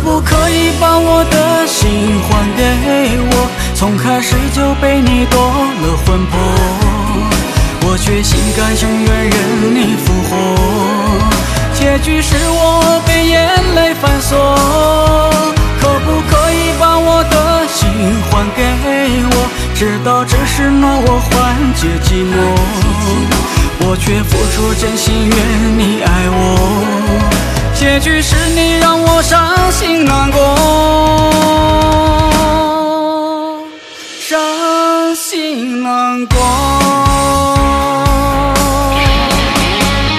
不可以把我的心还给我？从开始就被你夺了魂魄，我却心甘情愿任你复活。结局是我被眼泪反锁，可不可以把我的心还给我？知道只是拿我缓解寂寞，我却付出真心愿你爱我。结局是你让我伤心难过，